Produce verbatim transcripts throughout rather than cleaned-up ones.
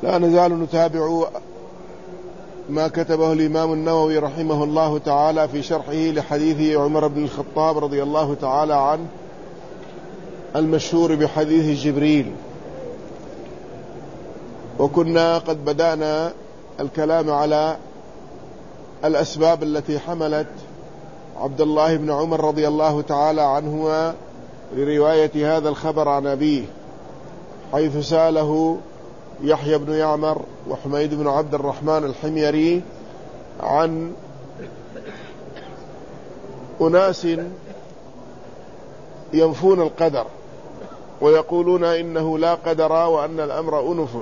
لا نزال نتابع ما كتبه الإمام النووي رحمه الله تعالى في شرحه لحديث عمر بن الخطاب رضي الله تعالى عنه المشهور بحديث جبريل. وكنا قد بدأنا الكلام على الأسباب التي حملت عبد الله بن عمر رضي الله تعالى عنهما لرواية هذا الخبر عن أبيه، حيث سأله يحيى بن يعمر وحميد بن عبد الرحمن الحميري عن أناس ينفون القدر ويقولون إنه لا قدر وأن الأمر أنف،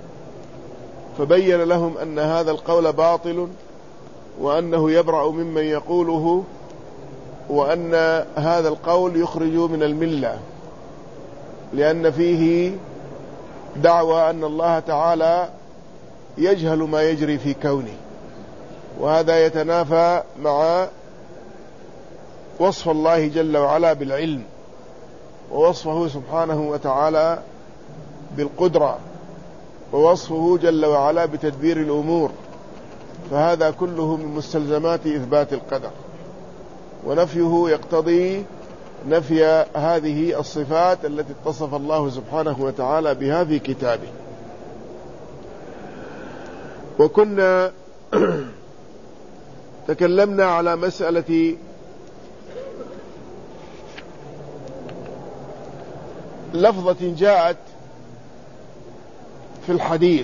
فبين لهم أن هذا القول باطل وأنه يبرأ ممن يقوله، وأن هذا القول يخرج من الملة، لأن فيه دعوى أن الله تعالى يجهل ما يجري في كونه، وهذا يتنافى مع وصف الله جل وعلا بالعلم، ووصفه سبحانه وتعالى بالقدرة، ووصفه جل وعلا بتدبير الأمور، فهذا كله من مستلزمات إثبات القدر، ونفيه يقتضي نفي هذه الصفات التي اتصف الله سبحانه وتعالى بها في كتابه. وكنا تكلمنا على مسألة لفظة جاءت في الحديث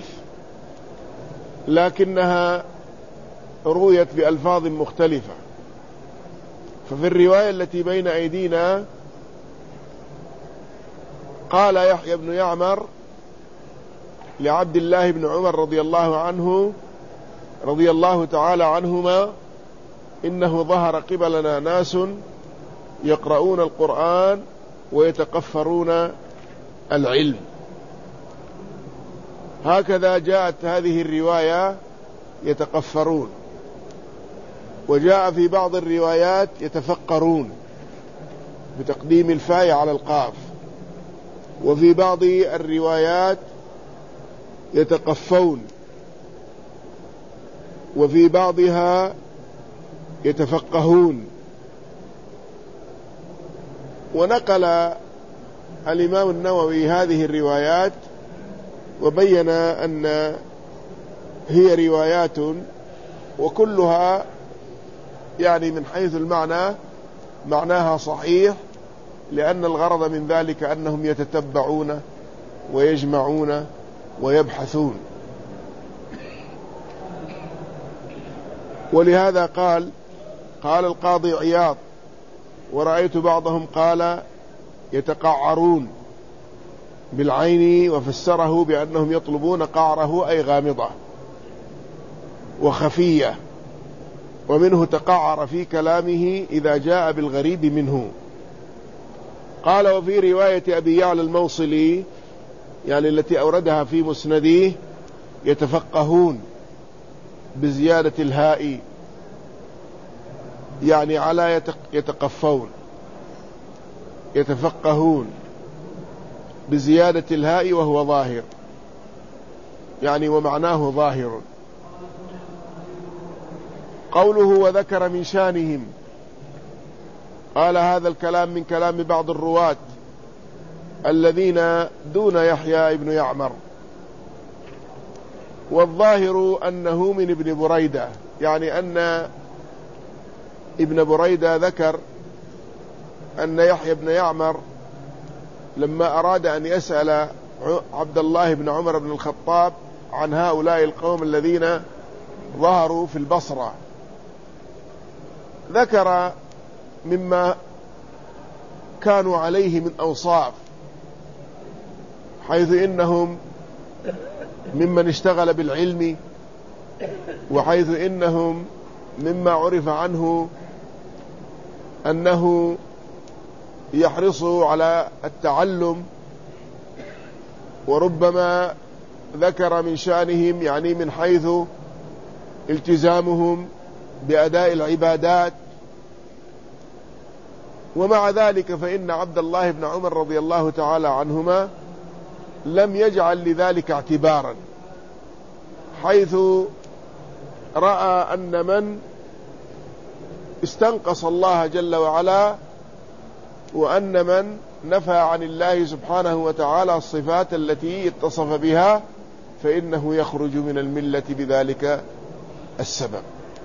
لكنها رويت بألفاظ مختلفة. ففي الرواية التي بين أيدينا قال يحيى بن يعمر لعبد الله بن عمر رضي الله عنه رضي الله تعالى عنهما: إنه ظهر قبلنا ناس يقرؤون القرآن ويتقفرون العلم. هكذا جاءت هذه الرواية يتقفرون، وجاء في بعض الروايات يتفقرون بتقديم الفاء على القاف، وفي بعض الروايات يتقفون، وفي بعضها يتفقهون. ونقل الإمام النووي هذه الروايات وبين أن هي روايات وكلها يعني من حيث المعنى معناها صحيح، لأن الغرض من ذلك أنهم يتتبعون ويجمعون ويبحثون. ولهذا قال قال القاضي عياض: ورأيت بعضهم قال يتقعرون بالعين، وفسره بأنهم يطلبون قعره أي غامضة وخفية، ومنه تقعر في كلامه إذا جاء بالغريب منه. قال: وفي رواية أبي يعلى الموصلي يعني التي أوردها في مسنده يتفقهون بزيادة الهاء، يعني على يتقفون، يتفقهون بزيادة الهاء وهو ظاهر، يعني ومعناه ظاهر. قوله وذكر من شانهم، قال هذا الكلام من كلام بعض الرواة الذين دون يحيى ابن يعمر، والظاهر أنه من ابن بريدة، يعني أن ابن بريدة ذكر أن يحيى بن يعمر لما أراد أن يسأل عبد الله بن عمر بن الخطاب عن هؤلاء القوم الذين ظهروا في البصرة، ذكر مما كانوا عليه من أوصاف، حيث إنهم ممن اشتغل بالعلم، وحيث إنهم مما عرف عنه أنه يحرص على التعلم، وربما ذكر من شأنهم يعني من حيث التزامهم بأداء العبادات. ومع ذلك فإن عبد الله بن عمر رضي الله تعالى عنهما لم يجعل لذلك اعتبارا، حيث رأى أن من استنقص الله جل وعلا وأن من نفى عن الله سبحانه وتعالى الصفات التي اتصف بها فإنه يخرج من الملة بذلك السبب.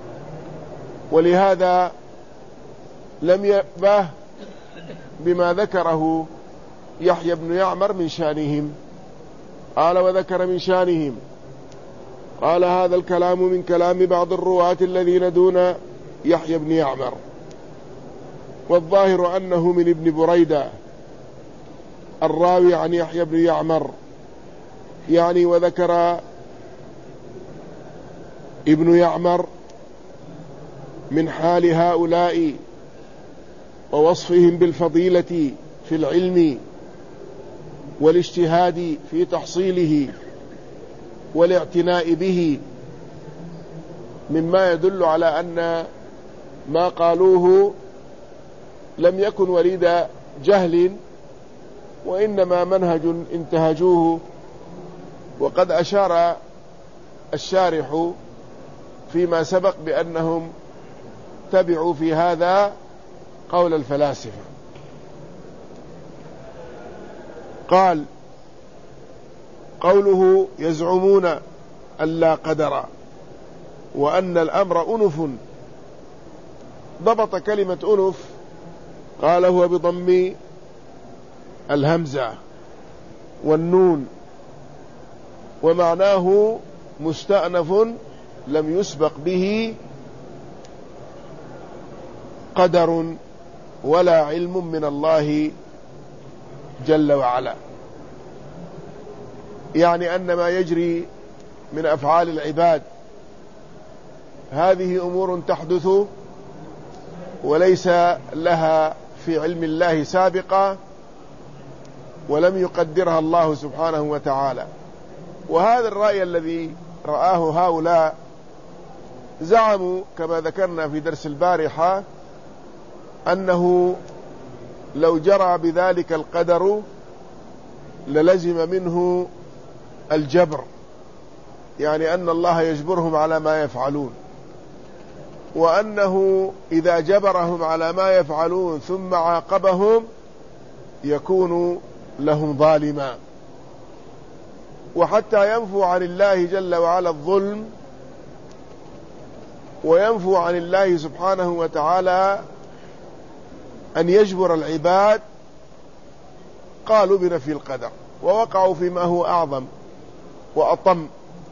ولهذا لم يأبه بما ذكره يحيى بن يعمر من شانهم. قال وذكر من شانهم قال هذا الكلام من كلام بعض الرواة الذين دون يحيى بن يعمر، والظاهر أنه من ابن بريدة الراوي عن يحيى بن يعمر، يعني وذكر ابن يعمر من حال هؤلاء ووصفهم بالفضيلة في العلم والاجتهاد في تحصيله والاعتناء به، مما يدل على أن ما قالوه لم يكن وليد جهل، وإنما منهج انتهجوه. وقد أشار الشارح فيما سبق بأنهم تبعوا في هذا قول الفلاسفة. قال قوله يزعمون أن لا قدر وأن الأمر أنف، ضبط كلمة أنف قال هو بضم الهمزة والنون، ومعناه مستأنف لم يسبق به قدر ولا علم من الله جل وعلا، يعني أن ما يجري من أفعال العباد هذه أمور تحدث وليس لها في علم الله سابقة ولم يقدرها الله سبحانه وتعالى. وهذا الرأي الذي رآه هؤلاء زعموا كما ذكرنا في درس البارحة أنه لو جرى بذلك القدر للزم منه الجبر، يعني أن الله يجبرهم على ما يفعلون، وأنه إذا جبرهم على ما يفعلون ثم عاقبهم يكون لهم ظالما. وحتى ينفوا عن الله جل وعلا الظلم وينفوا عن الله سبحانه وتعالى أن يجبر العباد قالوا بنفي القدر، ووقعوا فيما هو أعظم وأطم.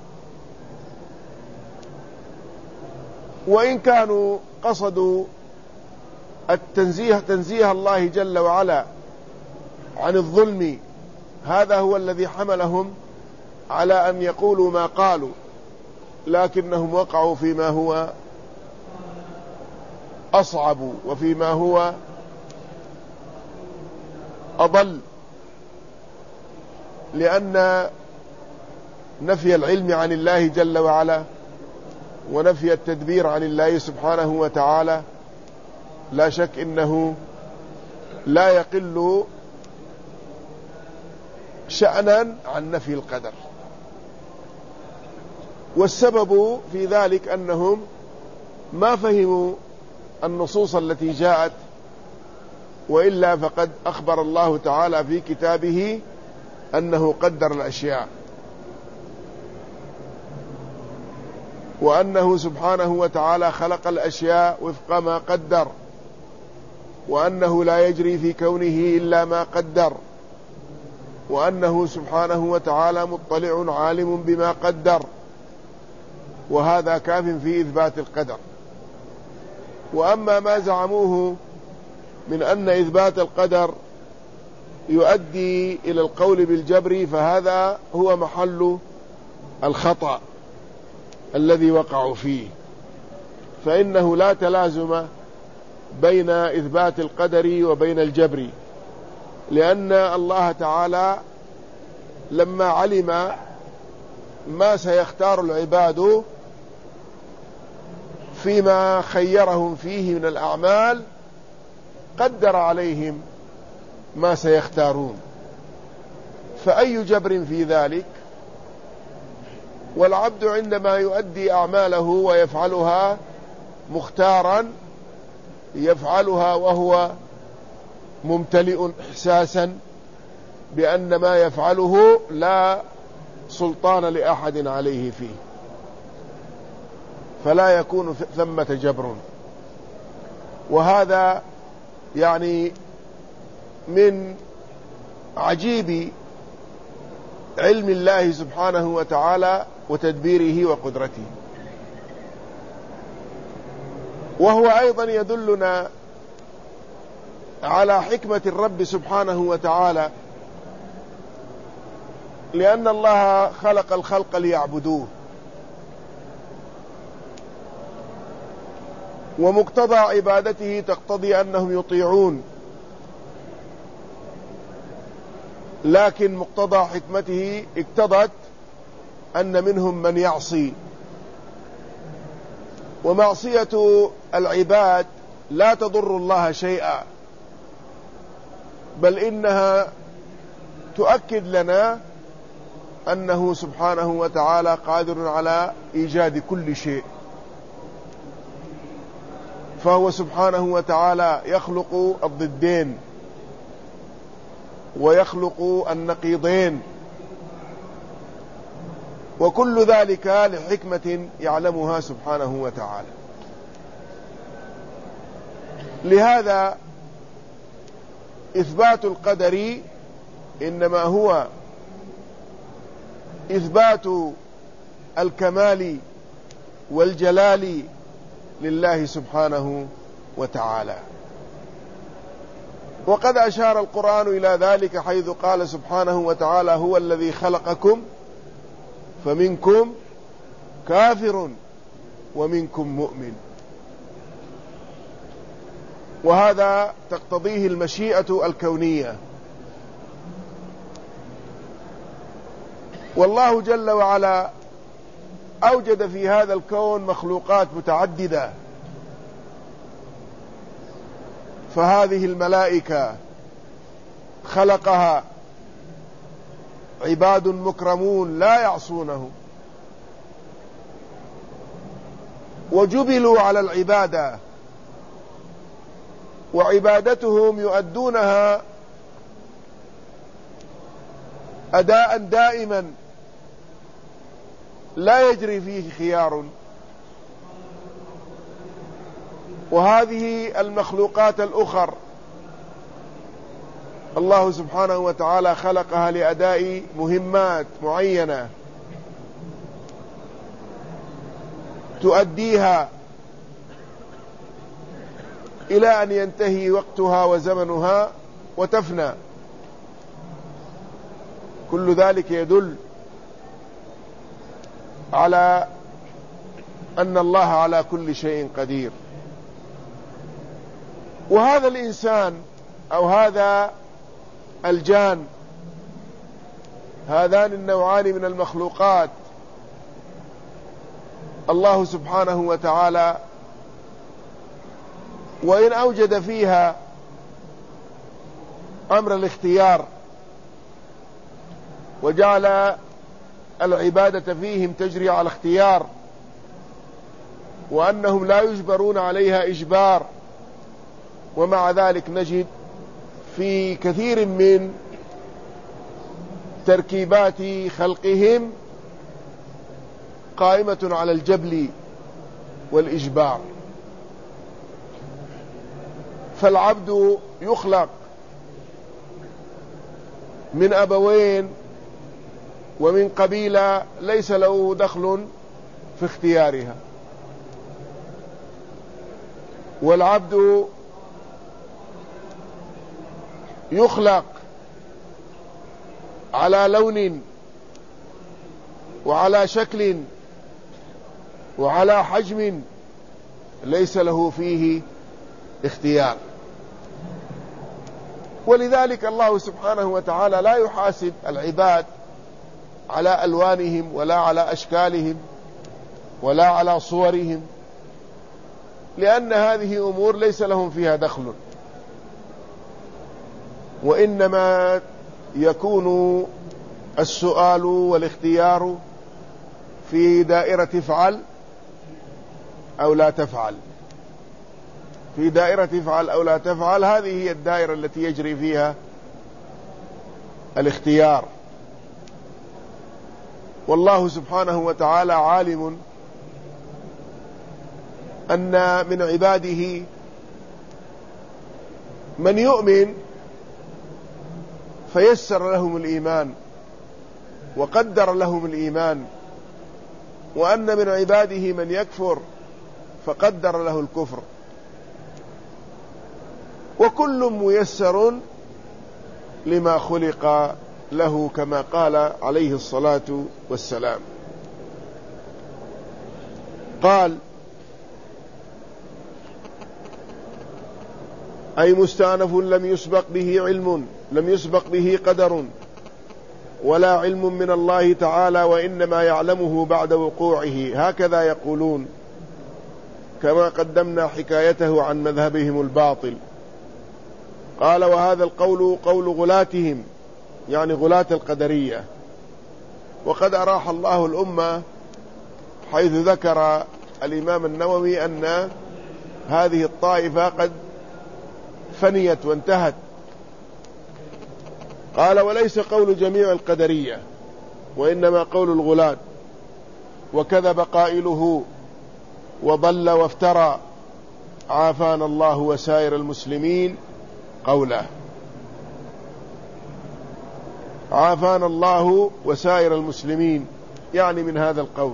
وإن كانوا قصدوا التنزيه تنزيه الله جل وعلا عن الظلم، هذا هو الذي حملهم على أن يقولوا ما قالوا، لكنهم وقعوا فيما هو أصعب وفيما هو أضل، لأن نفي العلم عن الله جل وعلا ونفي التدبير عن الله سبحانه وتعالى لا شك إنه لا يقل شأنا عن نفي القدر. والسبب في ذلك أنهم ما فهموا النصوص التي جاءت، وإلا فقد أخبر الله تعالى في كتابه أنه قدر الأشياء، وأنه سبحانه وتعالى خلق الأشياء وفق ما قدر، وأنه لا يجري في كونه إلا ما قدر، وأنه سبحانه وتعالى مطلع عالم بما قدر، وهذا كاف في إثبات القدر. وأما ما زعموه من أن إثبات القدر يؤدي إلى القول بالجبر فهذا هو محل الخطأ الذي وقعوا فيه، فإنه لا تلازم بين إثبات القدر وبين الجبر، لأن الله تعالى لما علم ما سيختار العباد فيما خيرهم فيه من الأعمال قدر عليهم ما سيختارون، فأي جبر في ذلك؟ والعبد عندما يؤدي أعماله ويفعلها مختارا يفعلها وهو ممتلئ إحساسا بأن ما يفعله لا سلطان لأحد عليه فيه، فلا يكون ثمة جبر. وهذا يعني من عجيب علم الله سبحانه وتعالى وتدبيره وقدرته. وهو أيضا يدلنا على حكمة الرب سبحانه وتعالى، لأن الله خلق الخلق ليعبدوه، ومقتضى عبادته تقتضي أنهم يطيعون، لكن مقتضى حكمته اقتضت أن منهم من يعصي. ومعصية العباد لا تضر الله شيئا، بل إنها تؤكد لنا أنه سبحانه وتعالى قادر على إيجاد كل شيء. فهو سبحانه وتعالى يخلق الضدين ويخلق النقيضين، وكل ذلك لحكمة يعلمها سبحانه وتعالى. لهذا إثبات القدر إنما هو إثبات الكمال والجلال لله سبحانه وتعالى. وقد أشار القرآن إلى ذلك حيث قال سبحانه وتعالى: هو الذي خلقكم فمنكم كافر ومنكم مؤمن. وهذا تقتضيه المشيئة الكونية. والله جل وعلا أوجد في هذا الكون مخلوقات متعددة، فهذه الملائكة خلقها عباد مكرمون لا يعصونه، وجبلوا على العبادة، وعبادتهم يؤدونها أداء دائما لا يجري فيه خيار. وهذه المخلوقات الأخر الله سبحانه وتعالى خلقها لأداء مهمات معينة تؤديها إلى أن ينتهي وقتها وزمنها وتفنى. كل ذلك يدل على أن الله على كل شيء قدير. وهذا الإنسان أو هذا الجان، هذان النوعان من المخلوقات، الله سبحانه وتعالى وإن أوجد فيها أمر الاختيار وجعل العبادة فيهم تجري على اختيار، وأنهم لا يجبرون عليها إجبار، ومع ذلك نجد في كثير من تركيبات خلقهم قائمة على الجبل والإجبار. فالعبد يخلق من أبوين ومن قبيلة ليس له دخل في اختيارها، والعبد يخلق على لون وعلى شكل وعلى حجم ليس له فيه اختيار. ولذلك الله سبحانه وتعالى لا يحاسب العباد على ألوانهم ولا على أشكالهم ولا على صورهم، لأن هذه أمور ليس لهم فيها دخل، وإنما يكون السؤال والاختيار في دائرة افعل أو لا تفعل، في دائرة افعل أو لا تفعل، هذه هي الدائرة التي يجري فيها الاختيار. والله سبحانه وتعالى عالم أن من عباده من يؤمن فيسر لهم الإيمان وقدر لهم الإيمان، وأن من عباده من يكفر فقدر له الكفر، وكل ميسر لما خلق له كما قال عليه الصلاة والسلام. قال: أي مستأنف لم يسبق به علم، لم يسبق به قدر ولا علم من الله تعالى، وإنما يعلمه بعد وقوعه، هكذا يقولون، كما قدمنا حكايته عن مذهبهم الباطل. قال: وهذا القول قول غلاتهم، يعني غلاة القدرية، وقد أراح الله الأمة حيث ذكر الإمام النووي أن هذه الطائفة قد فنيت وانتهت. قال: وليس قول جميع القدرية، وإنما قول الغلاة، وكذب قائله وضل وافترى، عافانا الله وسائر المسلمين قوله. عافانا الله وسائر المسلمين يعني من هذا القول.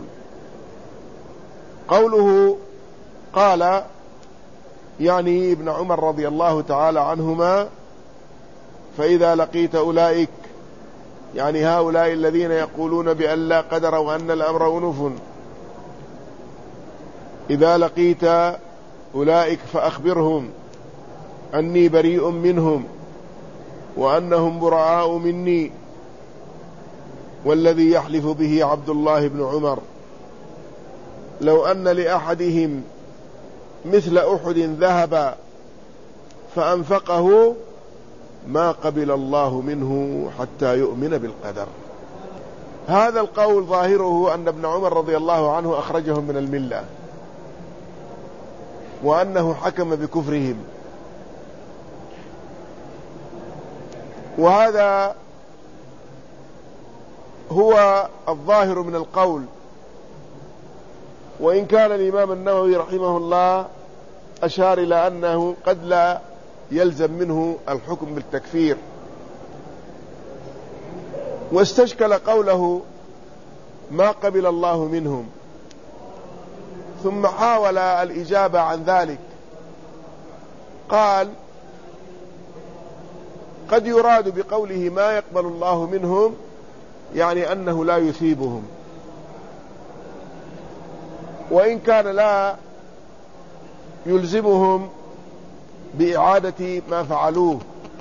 قوله قال يعني ابن عمر رضي الله تعالى عنهما: فإذا لقيت أولئك، يعني هؤلاء الذين يقولون بأن لا قدر وأن الأمر أنف، إذا لقيت أولئك فأخبرهم أني بريء منهم وأنهم براء مني، والذي يحلف به عبد الله بن عمر لو أن لأحدهم مثل أحد ذهب فأنفقه ما قبل الله منه حتى يؤمن بالقدر. هذا القول ظاهره أن ابن عمر رضي الله عنه أخرجهم من الملة، وأنه حكم بكفرهم، وهذا هو الظاهر من القول، وإن كان الإمام النووي رحمه الله أشار إلى أنه قد لا يلزم منه الحكم بالتكفير، واستشكل قوله ما قبل الله منهم، ثم حاول الإجابة عن ذلك. قال: قد يراد بقوله ما يقبل الله منهم يعني أنه لا يثيبهم، وإن كان لا يلزمهم بإعادة ما فعلوه.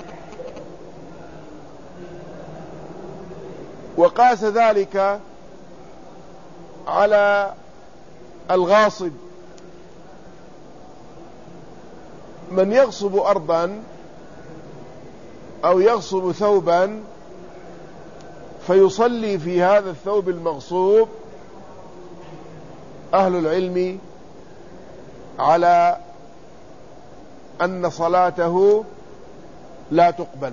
وقاس ذلك على الغاصب، من يغصب أرضا أو يغصب ثوبا فيصلي في هذا الثوب المغصوب، أهل العلم على أن صلاته لا تقبل،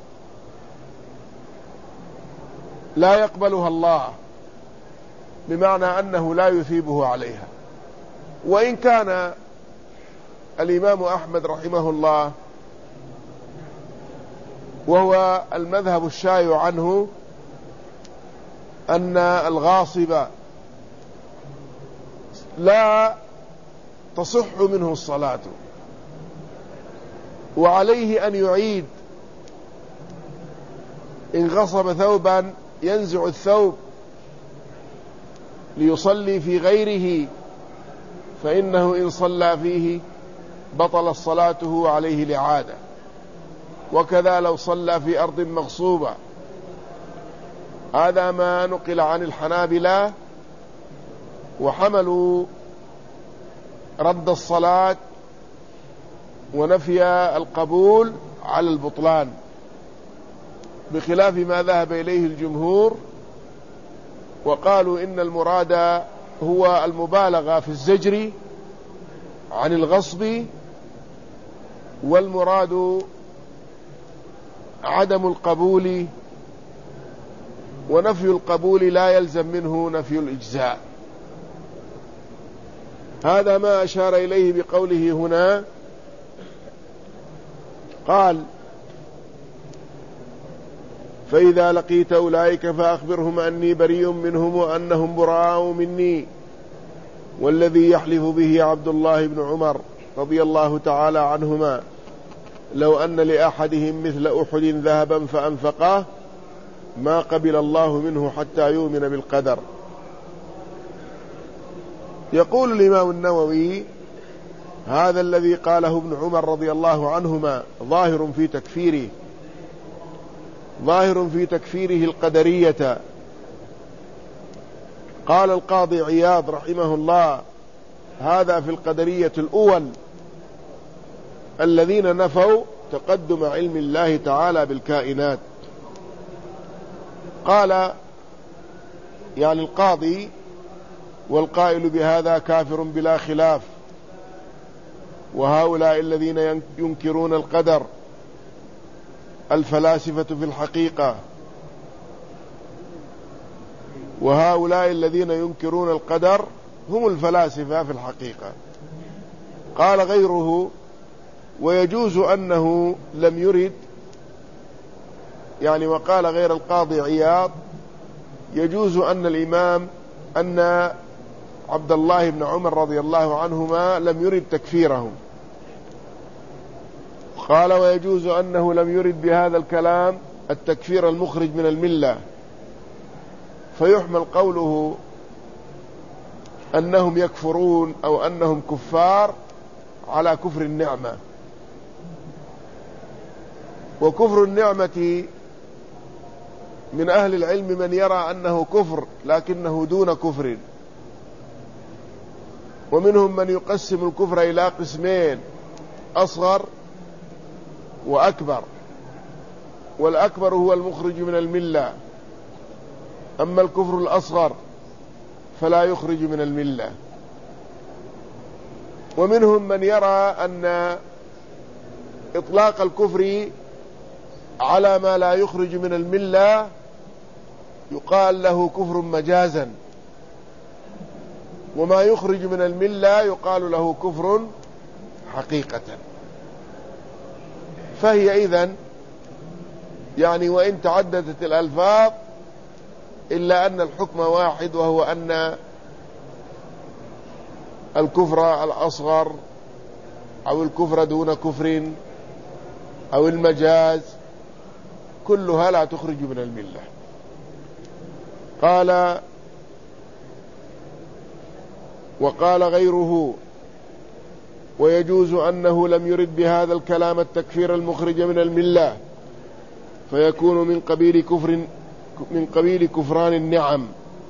لا يقبلها الله، بمعنى أنه لا يثيبه عليها. وإن كان الإمام أحمد رحمه الله وهو المذهب الشائع عنه أن الغاصب لا تصح منه الصلاة، وعليه أن يعيد، إن غصب ثوبا ينزع الثوب ليصلي في غيره، فإنه إن صلى فيه بطل صلاته عليه الإعادة. وكذا لو صلى في أرض مغصوبة. هذا ما نقل عن الحنابلة، وحملوا رد الصلاة ونفي القبول على البطلان، بخلاف ما ذهب إليه الجمهور، وقالوا إن المراد هو المبالغة في الزجر عن الغصب، والمراد عدم القبول، ونفي القبول لا يلزم منه نفي الإجزاء. هذا ما أشار إليه بقوله هنا. قال: فإذا لقيت أولئك فأخبرهم أني بريء منهم وأنهم براء مني. والذي يحلف به عبد الله بن عمر رضي الله تعالى عنهما لو أن لأحدهم مثل أحد ذهبا فأنفقه ما قبل الله منه حتى يؤمن بالقدر. يقول الإمام النووي: هذا الذي قاله ابن عمر رضي الله عنهما ظاهر في تكفيره ظاهر في تكفيره القدرية. قال القاضي عياض رحمه الله: هذا في القدرية الأول الذين نفوا تقدم علم الله تعالى بالكائنات. قال يعني القاضي: والقائل بهذا كافر بلا خلاف. وهؤلاء الذين ينكرون القدر الفلاسفة في الحقيقة وهؤلاء الذين ينكرون القدر هم الفلاسفة في الحقيقة. قال غيره: ويجوز أنه لم يرد، يعني وقال غير القاضي عياض: يجوز أن الإمام أن عبد الله بن عمر رضي الله عنهما لم يرد تكفيرهم. قال: ويجوز أنه لم يرد بهذا الكلام التكفير المخرج من الملة، فيحمل قوله أنهم يكفرون أو أنهم كفار على كفر النعمة. وكفر النعمة من أهل العلم من يرى أنه كفر لكنه دون كفر، ومنهم من يقسم الكفر إلى قسمين: أصغر وأكبر. والأكبر هو المخرج من الملة، أما الكفر الأصغر فلا يخرج من الملة. ومنهم من يرى أن إطلاق الكفر على ما لا يخرج من الملة يقال له كفر مجازا، وما يخرج من الملة يقال له كفر حقيقة. فهي إذن يعني وإن تعددت الألفاظ إلا أن الحكم واحد، وهو أن الكفر الأصغر أو الكفر دون كفر أو المجاز كلها لا تخرج من الملة. قال: وقال غيره: ويجوز أنه لم يرد بهذا الكلام التكفير المخرج من الملة، فيكون من قبيل كفر من قبيل كفران النعم،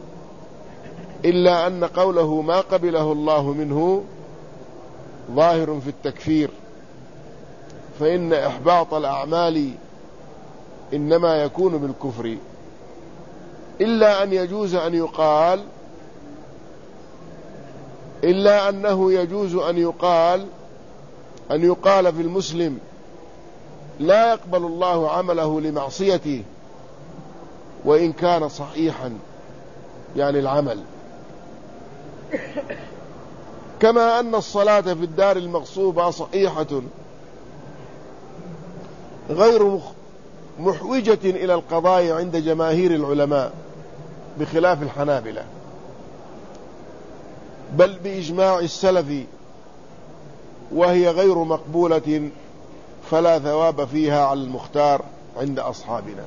إلا أن قوله ما قبله الله منه ظاهر في التكفير، فإن إحباط الأعمال إنما يكون بالكفر. إلا أن يجوز أن يقال إلا أنه يجوز أن يقال أن يقال في المسلم لا يقبل الله عمله لمعصيته وإن كان صحيحا، يعني العمل، كما أن الصلاة في الدار المغصوبة صحيحة غير محوجة إلى القضاء عند جماهير العلماء بخلاف الحنابلة، بل بإجماع السلف، وهي غير مقبولة فلا ثواب فيها على المختار عند أصحابنا.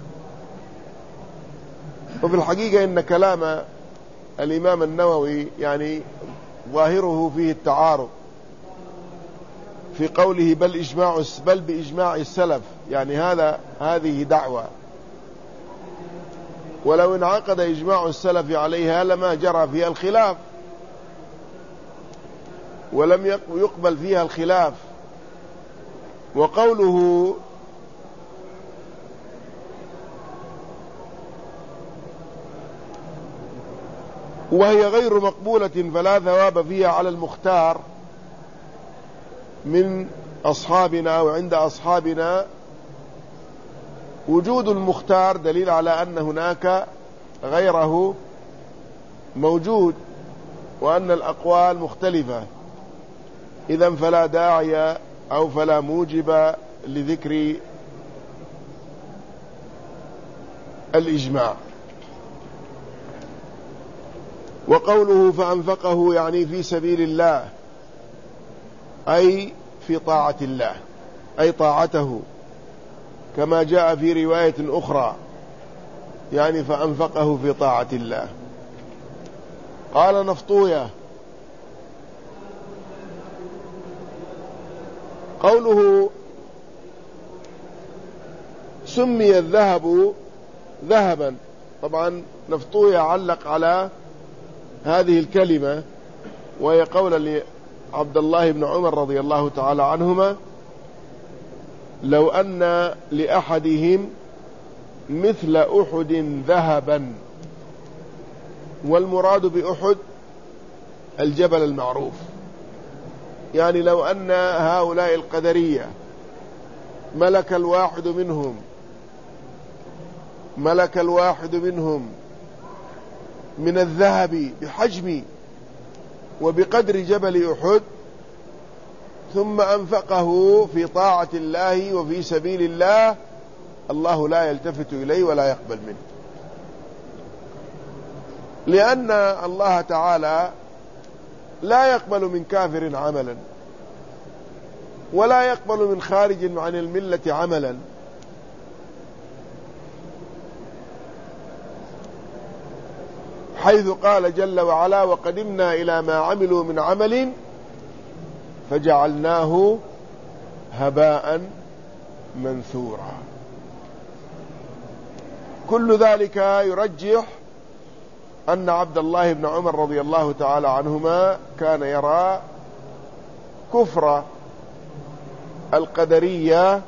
وفي الحقيقة إن كلام الإمام النووي يعني ظاهره فيه التعارض في قوله بل إجماع بل بإجماع السلف، يعني هذا هذه دعوة، ولو انعقد إجماع السلف عليها لما جرى فيها الخلاف ولم يقبل فيها الخلاف. وقوله وهي غير مقبولة فلا ثواب فيها على المختار من أصحابنا وعند أصحابنا. وجود المختار دليل على أن هناك غيره موجود وأن الأقوال مختلفة، إذن فلا داعي أو فلا موجب لذكر الإجماع. وقوله فأنفقه يعني في سبيل الله، أي في طاعة الله، أي طاعته، كما جاء في رواية أخرى يعني فأنفقه في طاعة الله. قال نفطوية قوله سمي الذهب ذهبا، طبعا نفطوية علق على هذه الكلمة وهي قول لعبد الله بن عمر رضي الله تعالى عنهما: لو أن لأحدهم مثل أحد ذهبا. والمراد بأحد الجبل المعروف، يعني لو أن هؤلاء القدرية ملك الواحد منهم ملك الواحد منهم من الذهب بحجم وبقدر جبل أحد ثم أنفقه في طاعة الله وفي سبيل الله، الله لا يلتفت إليه ولا يقبل منه، لأن الله تعالى لا يقبل من كافر عملا ولا يقبل من خارج عن الملة عملا. حيث قال جل وعلا: وقدمنا إلى ما عملوا من عمل فجعلناه هباء منثورا. كل ذلك يرجح أن عبد الله بن عمر رضي الله تعالى عنهما كان يرى كفر القدرية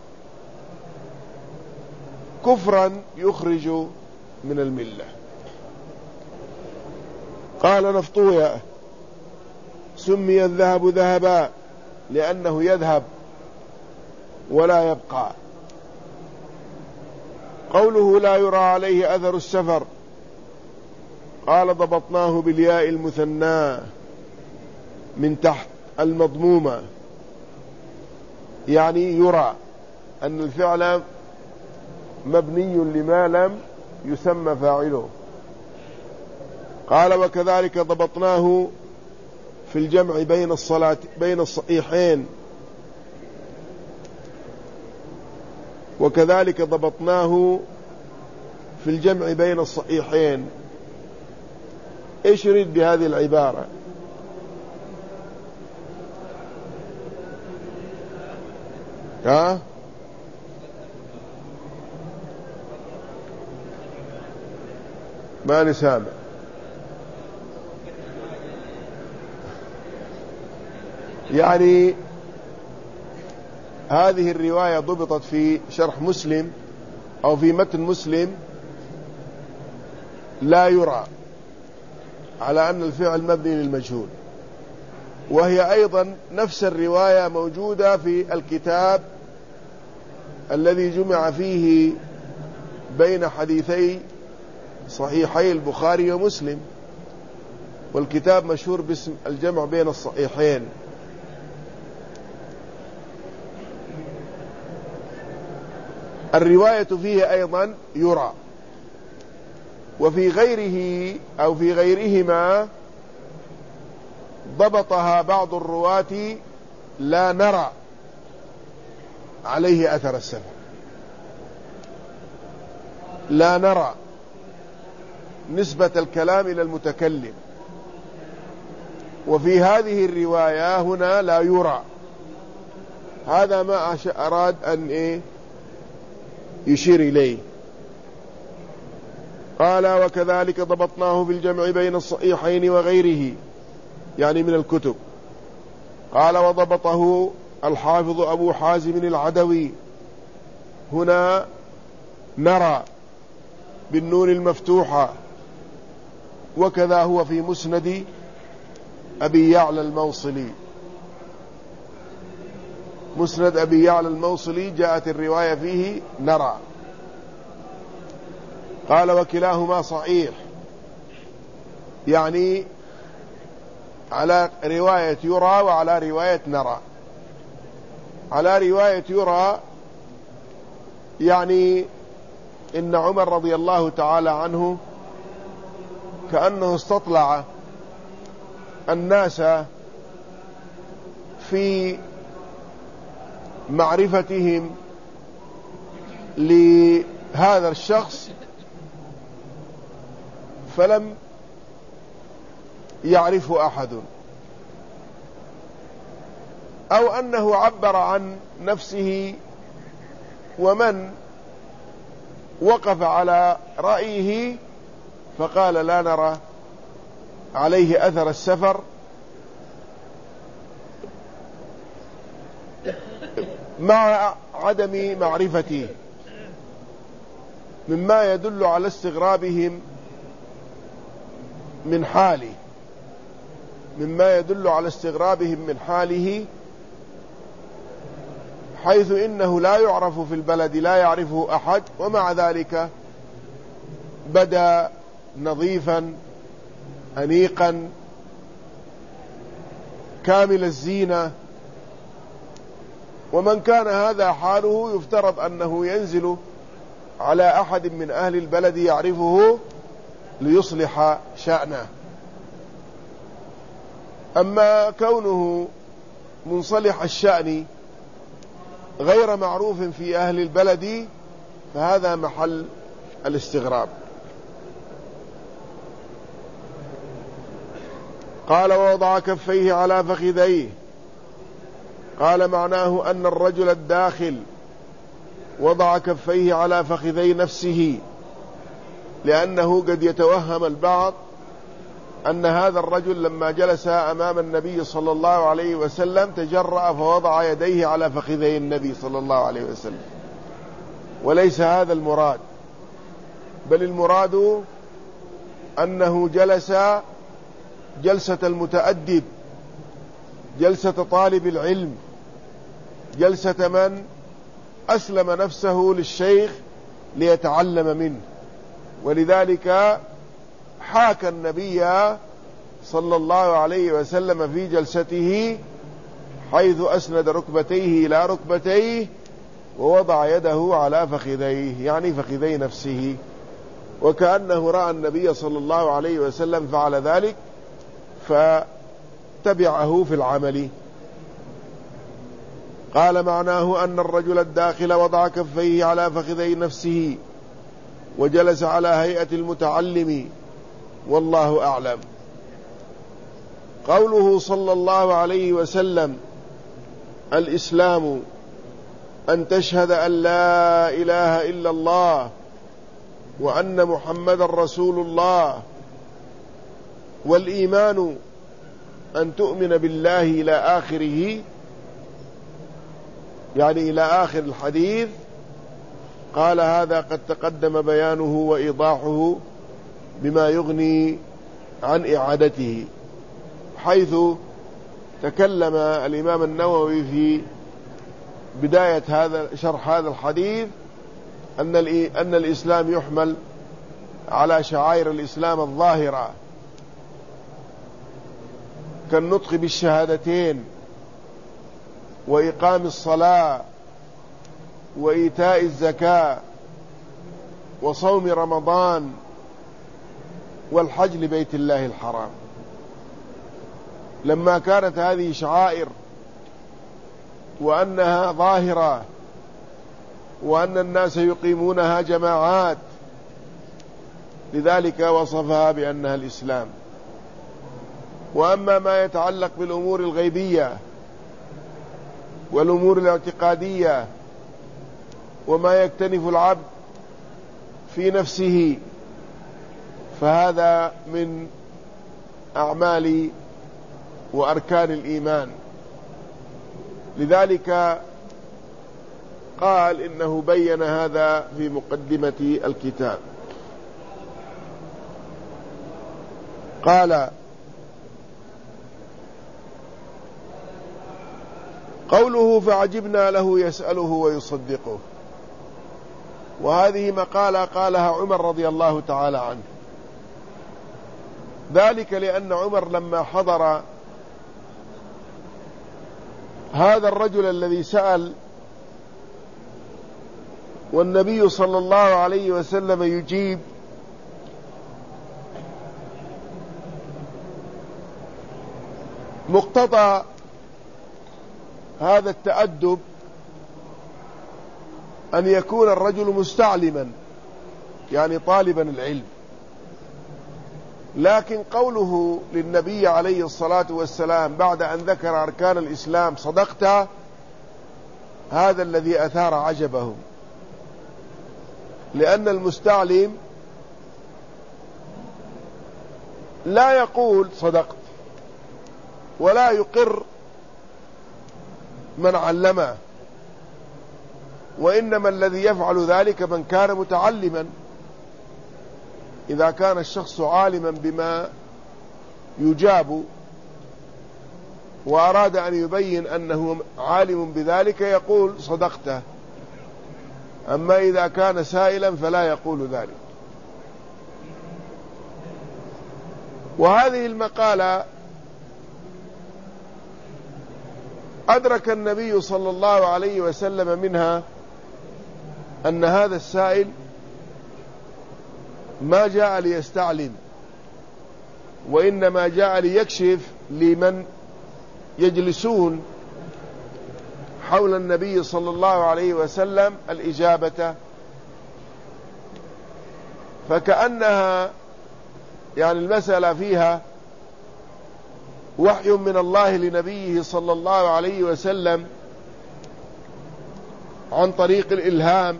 كفرا يخرج من الملة. قال نفطوية سمي الذهب ذهبا لأنه يذهب ولا يبقى. قوله لا يرى عليه أثر السفر، قال ضبطناه بالياء المثنى من تحت المضمومة، يعني يرى أن الفعل مبني لما لم يسمى فاعله. قال وكذلك ضبطناه في الجمع بين الصلاة بين الصحيحين، وكذلك ضبطناه في الجمع بين الصحيحين. ايش يريد بهذه العبارة؟ ها ما نسامع. يعني هذه الرواية ضبطت في شرح مسلم أو في متن مسلم لا يرى، على أن الفعل مبني للمجهول، وهي أيضا نفس الرواية موجودة في الكتاب الذي جمع فيه بين حديثي صحيحي البخاري ومسلم، والكتاب مشهور باسم الجمع بين الصحيحين. الرواية فيه أيضا يرى، وفي غيره أو في غيرهما ضبطها بعض الرواة لا نرى عليه أثر السفر، لا نرى نسبة الكلام إلى المتكلم. وفي هذه الرواية هنا لا يرى. هذا ما أراد أن إيه يشير إليه. قال وكذلك ضبطناه في الجمع بين الصحيحين وغيره، يعني من الكتب. قال وضبطه الحافظ أبو حازم العدوي. هنا نرى بالنون المفتوحة، وكذا هو في مسند أبي يعلى الموصلي. مسند أبي يعلى الموصلي جاءت الرواية فيه نرى. قال وكلاهما صحيح، يعني على رواية يرى وعلى رواية نرى. على رواية يرى يعني إن عمر رضي الله تعالى عنه كأنه استطلع الناس في معرفتهم لهذا الشخص فلم يعرفه أحد، أو أنه عبر عن نفسه ومن وقف على رأيه فقال لا نرى عليه أثر السفر، مع عدم معرفته، مما يدل على استغرابهم من حاله مما يدل على استغرابهم من حاله حيث إنه لا يعرف في البلد، لا يعرفه أحد، ومع ذلك بدا نظيفا أنيقا كامل الزينة. ومن كان هذا حاله يفترض أنه ينزل على أحد من أهل البلد يعرفه ليصلح شأنه. أما كونه منصلح الشأن غير معروف في أهل البلد فهذا محل الاستغراب. قال ووضع كفيه على فخذيه. قال معناه أن الرجل الداخل وضع كفيه على فخذي نفسه، لأنه قد يتوهم البعض أن هذا الرجل لما جلس أمام النبي صلى الله عليه وسلم تجرأ فوضع يديه على فخذي النبي صلى الله عليه وسلم، وليس هذا المراد، بل المراد أنه جلس جلسة المتأدب، جلسة طالب العلم، جلسة من أسلم نفسه للشيخ ليتعلم منه. ولذلك حاك النبي صلى الله عليه وسلم في جلسته حيث أسند ركبتيه إلى ركبتيه ووضع يده على فخذيه، يعني فخذي نفسه، وكأنه رأى النبي صلى الله عليه وسلم فعل ذلك فتبعه في العمل. قال معناه أن الرجل الداخل وضع كفيه على فخذي نفسه وجلس على هيئة المتعلم، والله أعلم. قوله صلى الله عليه وسلم الإسلام أن تشهد أن لا إله إلا الله وأن محمد رسول الله، والإيمان أن تؤمن بالله إلى آخره، يعني إلى آخر الحديث. قال هذا قد تقدم بيانه وإيضاحه بما يغني عن إعادته، حيث تكلم الإمام النووي في بداية هذا شرح هذا الحديث أن أن الإسلام يحمل على شعائر الإسلام الظاهرة كالنطق بالشهادتين وإقام الصلاة وإيتاء الزكاة وصوم رمضان والحج لبيت الله الحرام. لما كانت هذه شعائر وأنها ظاهرة وأن الناس يقيمونها جماعات، لذلك وصفها بأنها الإسلام. وأما ما يتعلق بالأمور الغيبية والأمور الاعتقادية وما يكتنف العبد في نفسه فهذا من أعمال وأركان الإيمان. لذلك قال إنه بين هذا في مقدمة الكتاب. قال: قوله فعجبنا له يسأله ويصدقه، وهذه مقالة قالها عمر رضي الله تعالى عنه، ذلك لأن عمر لما حضر هذا الرجل الذي سأل والنبي صلى الله عليه وسلم يجيب، مقتضى هذا التأدب أن يكون الرجل مستعلما، يعني طالبا العلم. لكن قوله للنبي عليه الصلاة والسلام بعد أن ذكر أركان الإسلام: صدقت، هذا الذي أثار عجبهم، لأن المستعلم لا يقول صدقت ولا يقر من علمه، وإنما الذي يفعل ذلك من كان متعلما. إذا كان الشخص عالما بما يجاب وأراد أن يبين أنه عالم بذلك يقول صدقته، أما إذا كان سائلا فلا يقول ذلك. وهذه المقالة أدرك النبي صلى الله عليه وسلم منها أن هذا السائل ما جاء ليستعلم، وإنما جاء ليكشف لمن يجلسون حول النبي صلى الله عليه وسلم الإجابة، فكأنها يعني المسألة فيها وحي من الله لنبيه صلى الله عليه وسلم عن طريق الإلهام،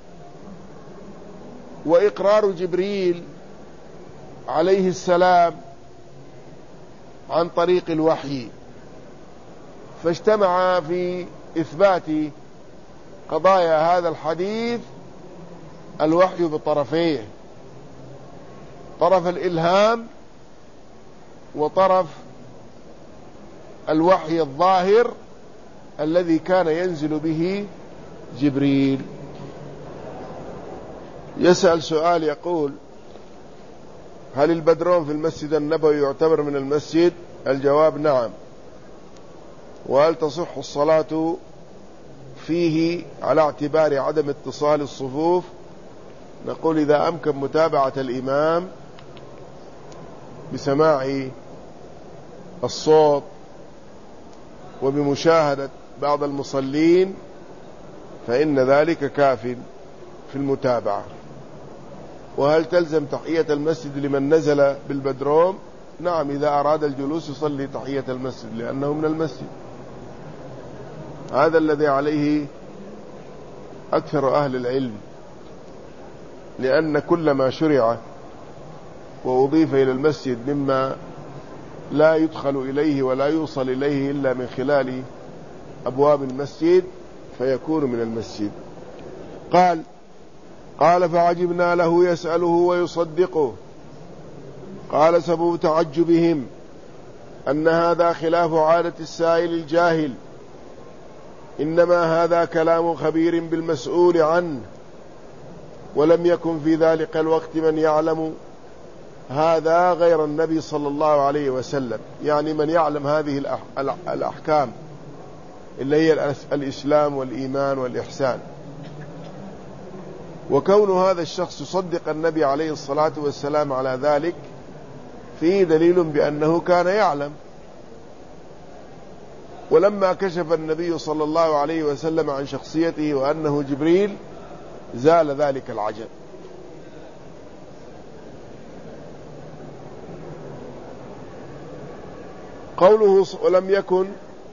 وإقرار جبريل عليه السلام عن طريق الوحي، فاجتمع في إثبات قضايا هذا الحديث الوحي بطرفيه: طرف الإلهام وطرف الوحي الظاهر الذي كان ينزل به جبريل. يسأل سؤال يقول: هل البدروم في المسجد النبوي يعتبر من المسجد؟ الجواب: نعم. وهل تصح الصلاة فيه على اعتبار عدم اتصال الصفوف؟ نقول: إذا أمكن متابعة الإمام بسماع الصوت وبمشاهدة بعض المصلين فإن ذلك كاف في المتابعة. وهل تلزم تحية المسجد لمن نزل بالبدروم؟ نعم، إذا أراد الجلوس يصلي تحية المسجد لأنه من المسجد. هذا الذي عليه أكثر أهل العلم، لأن كل ما شرع وأضيف إلى المسجد مما لا يدخل إليه ولا يوصل إليه إلا من خلال أبواب المسجد فيكون من المسجد. قال قال فعجبنا له يسأله ويصدقه. قال: سبب تعجبهم أن هذا خلاف عادة السائل الجاهل، إنما هذا كلام خبير بالمسؤول عنه، ولم يكن في ذلك الوقت من يعلم هذا غير النبي صلى الله عليه وسلم، يعني من يعلم هذه الأحكام اللي هي الإسلام والإيمان والإحسان. وكون هذا الشخص يصدق النبي عليه الصلاة والسلام على ذلك فيه دليل بأنه كان يعلم. ولما كشف النبي صلى الله عليه وسلم عن شخصيته وأنه جبريل زال ذلك العجب. قوله: ولم يكن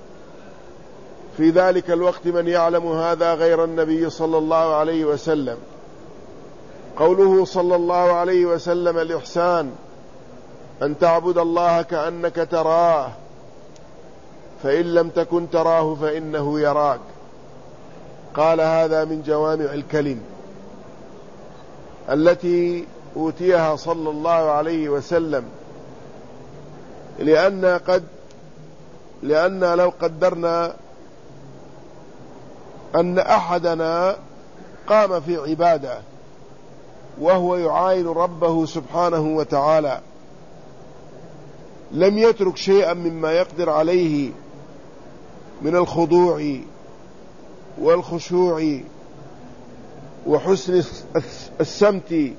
في ذلك الوقت من يعلم هذا غير النبي صلى الله عليه وسلم. قوله صلى الله عليه وسلم: الإحسان أن تعبد الله كأنك تراه، فإن لم تكن تراه فإنه يراك. قال: هذا من جوامع الكلم التي أوتيها صلى الله عليه وسلم لأن قد لأن لو قدرنا أن أحدنا قام في عبادة وهو يعاين ربه سبحانه وتعالى، لم يترك شيئا مما يقدر عليه من الخضوع والخشوع وحسن السمت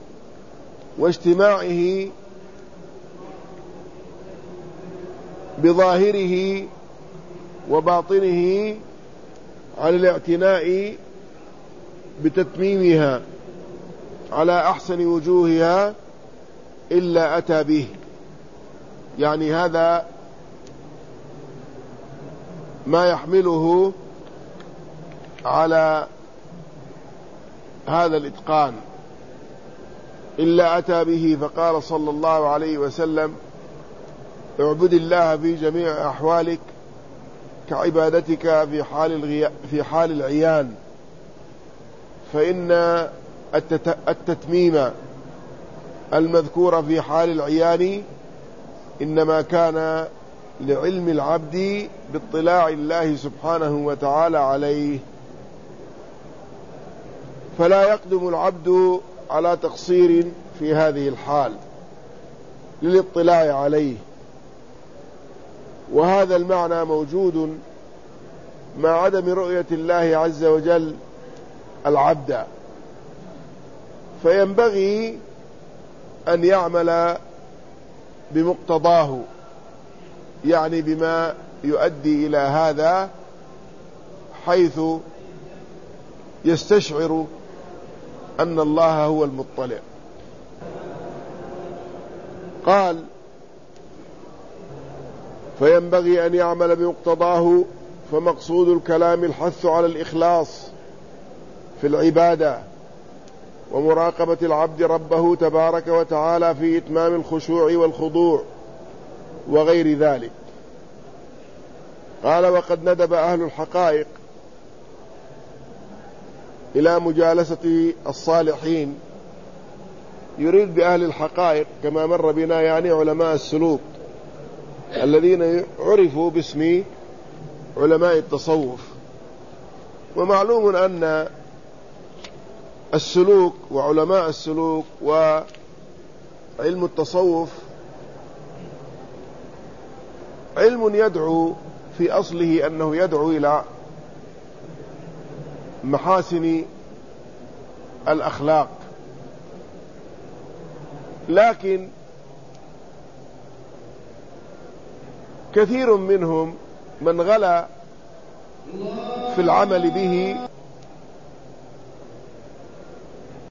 واجتماعه بظاهره وباطنه على الاعتناء بتتميمها على أحسن وجوهها إلا أتى به. يعني هذا ما يحمله على هذا الإتقان، إلا أتى به. فقال صلى الله عليه وسلم: اعبد الله في جميع أحوالك كعبادتك في حال الغي... في حال العيان، فإن التت... التتميم المذكور في حال العيان إنما كان لعلم العبد باطلاع الله سبحانه وتعالى عليه، فلا يقدم العبد على تقصير في هذه الحال للاطلاع عليه. وهذا المعنى موجود مع عدم رؤية الله عز وجل العبد، فينبغي أن يعمل بمقتضاه، يعني بما يؤدي إلى هذا، حيث يستشعر أن الله هو المطلع. قال: فينبغي أن يعمل بمقتضاه، فمقصود الكلام الحث على الإخلاص في العبادة ومراقبة العبد ربه تبارك وتعالى في إتمام الخشوع والخضوع وغير ذلك. قال: وقد ندب أهل الحقائق إلى مجالسة الصالحين. يريد بأهل الحقائق كما مر بنا يعني علماء السلوك الذين عرفوا باسم علماء التصوف. ومعلوم أن السلوك وعلماء السلوك وعلم التصوف علم يدعو في أصله أنه يدعو إلى محاسن الأخلاق، لكن كثير منهم من غلا في العمل به